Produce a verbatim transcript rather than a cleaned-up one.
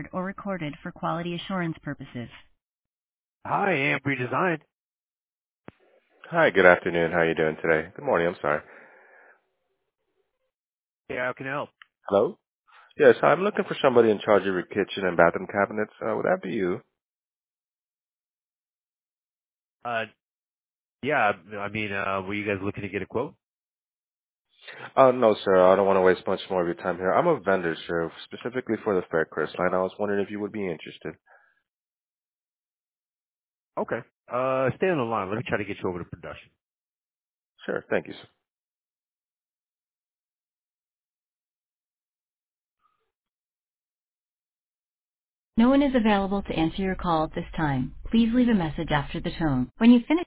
or recorded for quality assurance purposes. Hi, Ambry Design. Hi, good afternoon. How are you doing today? Good morning, I'm sorry. Yeah, how can I help? Hello? Yes, I'm looking for somebody in charge of your kitchen and bathroom cabinets. Uh, would that be you? Uh, yeah, I mean, uh, were you guys looking to get a quote? Uh, no, sir. I don't want to waste much more of your time here. I'm a vendor, sir, specifically for the Faircrest line. I was wondering if you would be interested. Okay. Uh, stay on the line. Let me try to get you over to production. Sure, thank you, sir. No one is available to answer your call at this time. Please leave a message after the tone. When you finish